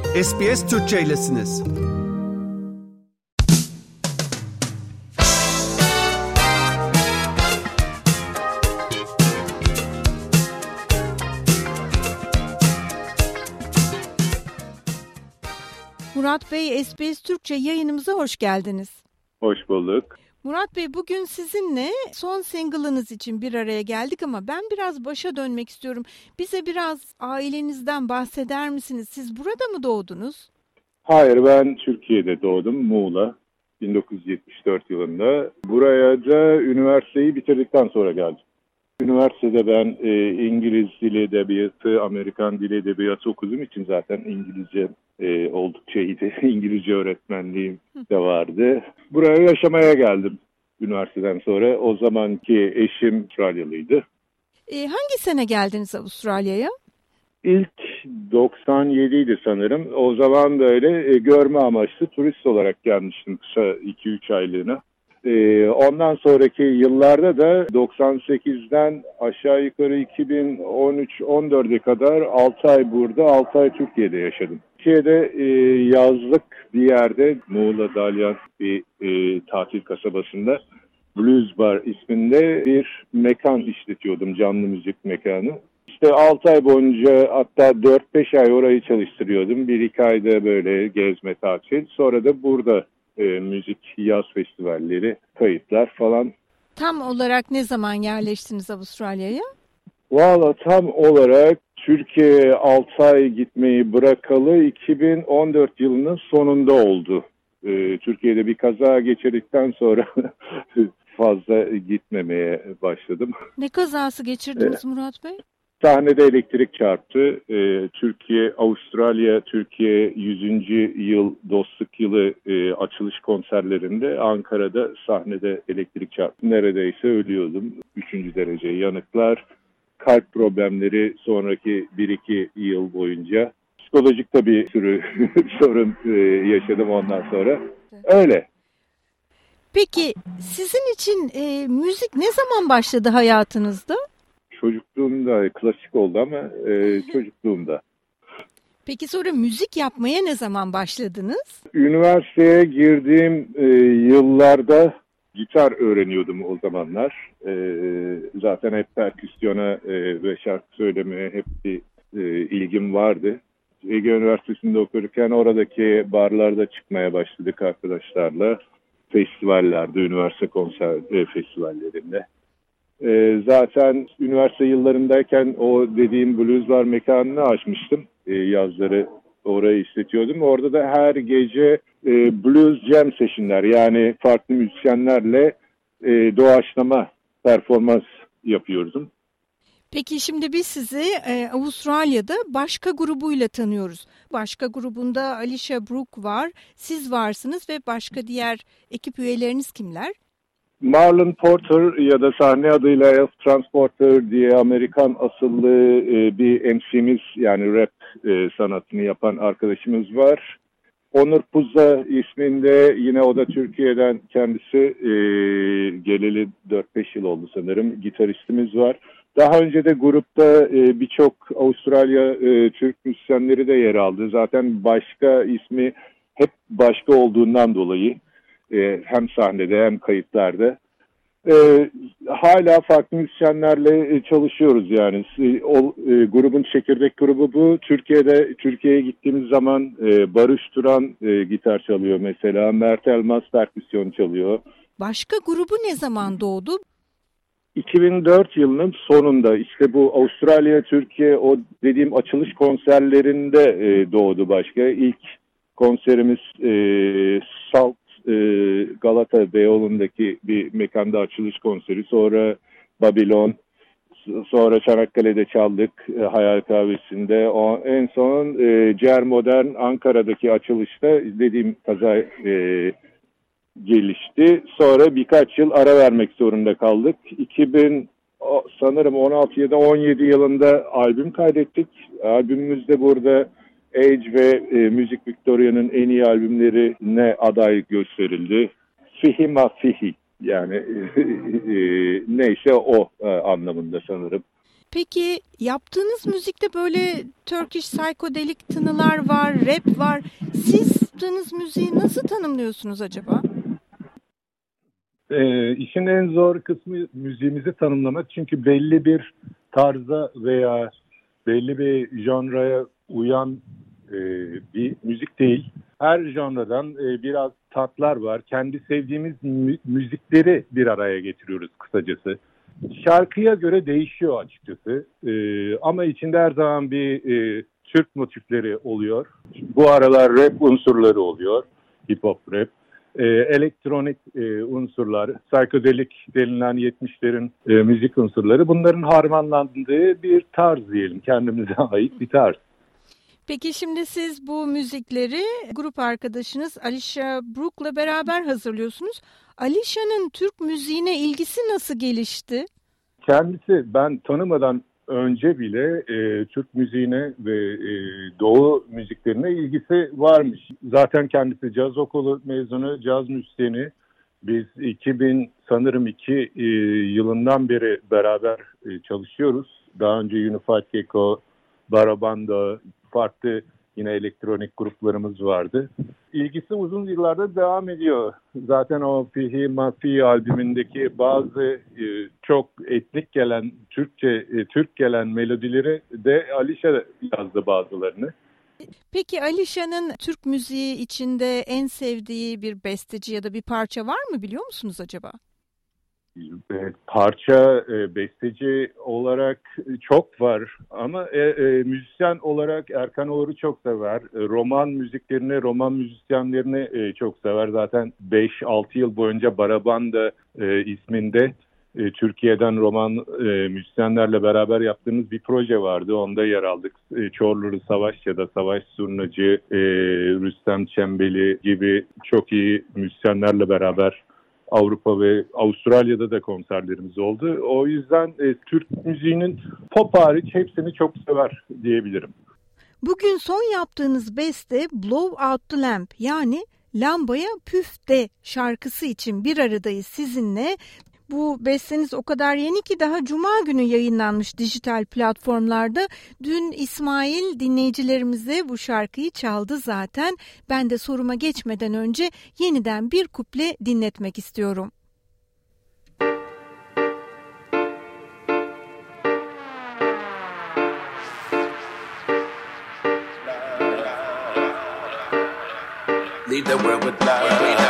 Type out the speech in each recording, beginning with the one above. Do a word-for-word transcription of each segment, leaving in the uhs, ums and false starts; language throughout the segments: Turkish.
S B S Türkçe'ylesiniz. Murat Bey, S B S Türkçe yayınımıza hoş geldiniz. Hoş bulduk. Murat Bey, bugün sizinle son single'ınız için bir araya geldik ama ben biraz başa dönmek istiyorum. Bize biraz ailenizden bahseder misiniz? Siz burada mı doğdunuz? Hayır, ben Türkiye'de doğdum, Muğla, bin dokuz yüz yetmiş dört yılında. Buraya da üniversiteyi bitirdikten sonra geldim. Üniversitede ben e, İngiliz Dili Edebiyatı, Amerikan Dili Edebiyatı okuduğum için zaten İngilizce e, oldukça iyiydi. İngilizce öğretmenliğim de vardı. Buraya yaşamaya geldim üniversiteden sonra. O zamanki eşim Avustralyalıydı. E, hangi sene geldiniz Avustralya'ya? İlk doksan yediydi sanırım. O zaman böyle e, görme amaçlı turist olarak gelmiştim kısa iki üç aylığına. E, ondan sonraki yıllarda da doksan sekizden aşağı yukarı iki bin on üç on dörde kadar altı ay burada, altı ay Türkiye'de yaşadım. Türkiye'de e, yazlık bir yerde, Muğla Dalyan bir e, tatil kasabasında Blues Bar isminde bir mekan işletiyordum, canlı müzik mekanı. İşte altı ay boyunca, hatta dört beş ay orayı çalıştırıyordum. bir iki ayda böyle gezme, tatil. Sonra da burada e, müzik, yaz festivalleri, kayıtlar falan. Tam olarak ne zaman yerleştiniz Avustralya'ya? Valla tam olarak Türkiye'ye altı ay gitmeyi bırakalı iki bin on dört yılının sonunda oldu. E, Türkiye'de bir kaza geçirdikten sonra fazla gitmemeye başladım. Ne kazası geçirdiniz Murat Bey? Sahnede elektrik çarptı. Ee, Türkiye, Avustralya, Türkiye yüzüncü yıl dostluk yılı e, açılış konserlerinde Ankara'da sahnede elektrik çarptı. Neredeyse ölüyordum. Üçüncü derece yanıklar, kalp problemleri sonraki bir iki yıl boyunca. Psikolojik de bir sürü sorun e, yaşadım ondan sonra. Öyle. Peki sizin için e, müzik ne zaman başladı hayatınızda? Çocukluğumda, klasik oldu ama e, çocukluğumda. Peki sonra müzik yapmaya ne zaman başladınız? Üniversiteye girdiğim e, yıllarda gitar öğreniyordum o zamanlar. E, zaten hep perküsyona e, ve şarkı söylemeye hep bir e, ilgim vardı. Ege Üniversitesi'nde okurken oradaki barlarda çıkmaya başladık arkadaşlarla. Festivallerde, üniversite konser e, festivallerinde. E, zaten üniversite yıllarındayken o dediğim Blues Bar mekanını açmıştım. E, yazları orayı işletiyordum. Orada da her gece e, Blues Jam session'ler, yani farklı müzisyenlerle e, doğaçlama performans yapıyordum. Peki şimdi biz sizi e, Avustralya'da Başka grubuyla tanıyoruz. Başka grubunda Alicia Brook var, siz varsınız ve başka diğer ekip üyeleriniz kimler? Marlon Porter ya da sahne adıyla Elf Transporter diye Amerikan asıllı e, bir M C'miz, yani rap e, sanatını yapan arkadaşımız var. Onur Puza isminde, yine o da Türkiye'den, kendisi e, geleli dört beş yıl oldu sanırım, gitaristimiz var. Daha önce de grupta e, birçok Avustralya e, Türk müzisyenleri de yer aldı. Zaten başka ismi hep başka olduğundan dolayı e, hem sahnede hem kayıtlarda. E, hala farklı müzisyenlerle e, çalışıyoruz yani. E, o e, grubun çekirdek grubu bu. Türkiye'de Türkiye'ye gittiğimiz zaman e, Barış Turan e, gitar çalıyor mesela. Mert Elmas perküsyon çalıyor. Başka grubu ne zaman doğdu? iki bin dört yılının sonunda, işte bu Avustralya, Türkiye o dediğim açılış konserlerinde e, doğdu başka. İlk konserimiz e, Salt e, Galata Beyoğlu'ndaki bir mekanda açılış konseri. Sonra Babylon, sonra Çanakkale'de çaldık e, Hayal Kahvesi'nde. O, en son e, Cer Modern Ankara'daki açılışta dediğim kaza e, gelişti. Sonra birkaç yıl ara vermek zorunda kaldık. iki bin sanırım on altı ya da on yedi yılında albüm kaydettik. Albümümüz de burada Age ve e, Music Victoria'nın en iyi albümlerine aday gösterildi. Fihi ma fihi, yani e, neyse o e, anlamında sanırım. Peki yaptığınız müzikte böyle Turkish psychedelic tınılar var, rap var. Siz yaptığınız müziği nasıl tanımlıyorsunuz acaba? E, işin en zor kısmı müziğimizi tanımlamak. Çünkü belli bir tarza veya belli bir janraya uyan e, bir müzik değil. Her janradan e, biraz tatlar var. Kendi sevdiğimiz mü- müzikleri bir araya getiriyoruz kısacası. Şarkıya göre değişiyor açıkçası. E, ama içinde her zaman bir e, Türk motifleri oluyor. Bu aralar rap unsurları oluyor. Hip hop rap. E, elektronik e, unsurlar, psikodelik denilen yetmişlerin e, müzik unsurları, bunların harmanlandığı bir tarz diyelim, kendimize ait bir tarz. Peki şimdi siz bu müzikleri grup arkadaşınız Alicia Brook'la beraber hazırlıyorsunuz. Alicia'nın Türk müziğine ilgisi nasıl gelişti? Kendisi ben tanımadan önce bile e, Türk müziğine ve e, Doğu müziklerine ilgisi varmış. Zaten kendisi caz okulu mezunu, caz müzisyeni. Biz iki bin sanırım iki e, yılından beri beraber e, çalışıyoruz. Daha önce Unified Gecko, Barabanda, farklı yine elektronik gruplarımız vardı. İlgisi uzun yıllarda devam ediyor. Zaten o Fihi Mafi albümündeki bazı e, çok etnik gelen, Türkçe, e, Türk gelen melodileri de Alicia yazdı bazılarını. Peki Alicia'nın Türk müziği içinde en sevdiği bir besteci ya da bir parça var mı, biliyor musunuz acaba? E, parça, e, besteci olarak çok var ama e, e, müzisyen olarak Erkan Oğur'u çok sever. E, roman müziklerini, roman müzisyenlerini e, çok sever. Zaten beş altı yıl boyunca Barabanda e, isminde e, Türkiye'den roman e, müzisyenlerle beraber yaptığımız bir proje vardı. Onda yer aldık. E, Çorlulu Savaş ya da Savaş Zurnacı, e, Rüstem Çembeli gibi çok iyi müzisyenlerle beraber Avrupa ve Avustralya'da da konserlerimiz oldu. O yüzden e, Türk müziğinin pop hariç hepsini çok sever diyebilirim. Bugün son yaptığınız beste Blow Out the Lamp, yani Lambaya Püf De şarkısı için bir aradayız sizinle. Bu besteniz o kadar yeni ki daha Cuma günü yayınlanmış dijital platformlarda. Dün İsmail dinleyicilerimize bu şarkıyı çaldı zaten. Ben de soruma geçmeden önce yeniden bir kuple dinletmek istiyorum. Leave the world with love.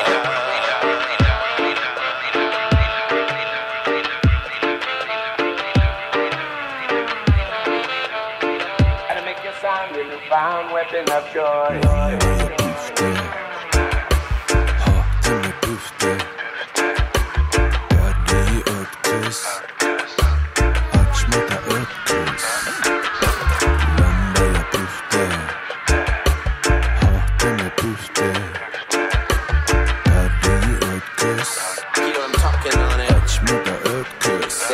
Found weapon of joy. Lambaya püfte, hahteme püfte, perdeyi ört kız, açma da ört kız. Lambaya püfte, hahteme püfte, perdeyi ört kız, açma da ört kız.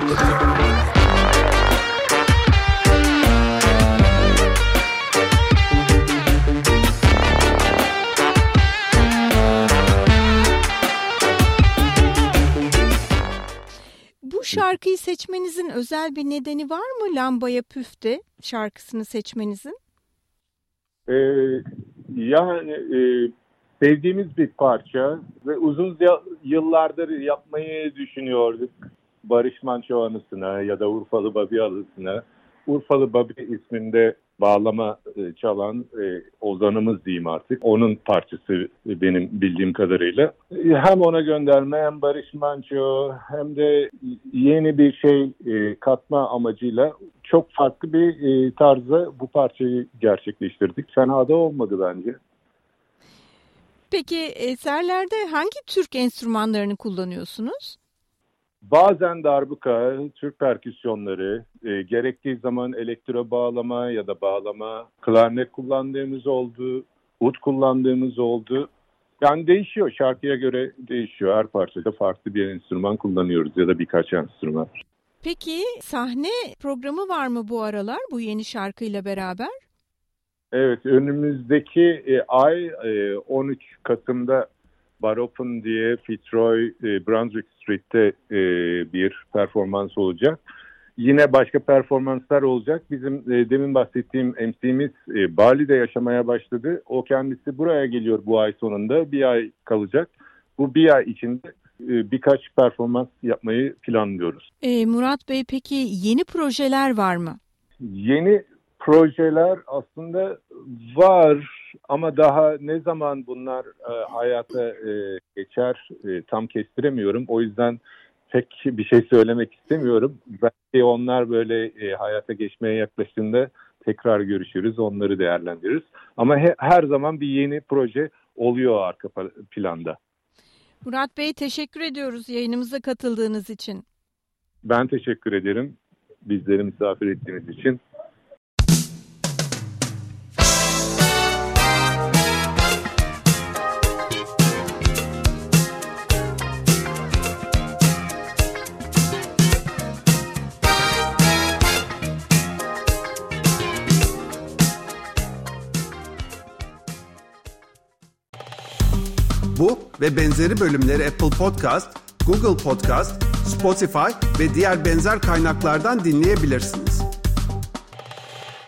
Bu şarkıyı seçmenizin özel bir nedeni var mı? Lambaya Püfte şarkısını seçmenizin? Ee, yani e, sevdiğimiz bir parça ve uzun yıllardır yapmayı düşünüyorduk. Barış Manço anısına ya da Urfalı Babi anısına. Urfalı Babi isminde bağlama e, çalan e, ozanımız diyeyim artık. Onun parçası benim bildiğim kadarıyla. Hem ona gönderme hem Barış Manço hem de yeni bir şey e, katma amacıyla çok farklı bir e, tarzda bu parçayı gerçekleştirdik. Fena da olmadı bence. Peki eserlerde hangi Türk enstrümanlarını kullanıyorsunuz? Bazen darbuka, Türk perküsyonları, e, gerektiği zaman elektro bağlama ya da bağlama, klarnet kullandığımız oldu, ud kullandığımız oldu. Yani değişiyor, şarkıya göre değişiyor. Her parçada farklı bir enstrüman kullanıyoruz ya da birkaç enstrüman. Peki sahne programı var mı bu aralar bu yeni şarkıyla beraber? Evet, önümüzdeki e, ay e, on üç Kasım'da Bar Open diye Fitzroy e, Brunswick Street'te e, bir performans olacak. yine başka performanslar olacak. Bizim e, demin bahsettiğim M C'miz e, Bali'de yaşamaya başladı. O kendisi buraya geliyor bu ay sonunda. Bir ay kalacak. Bu bir ay içinde e, birkaç performans yapmayı planlıyoruz. E, Murat Bey, peki yeni projeler var mı? Yeni projeler aslında var ama daha ne zaman bunlar e, hayata e, geçer e, tam kestiremiyorum. O yüzden pek bir şey söylemek istemiyorum. Belki onlar böyle e, hayata geçmeye yaklaştığında tekrar görüşürüz, onları değerlendiririz. Ama he, her zaman bir yeni proje oluyor arka planda. Murat Bey, teşekkür ediyoruz yayınımıza katıldığınız için. Ben teşekkür ederim bizleri misafir ettiğiniz için. Bu ve benzeri bölümleri Apple Podcast, Google Podcast, Spotify ve diğer benzer kaynaklardan dinleyebilirsiniz.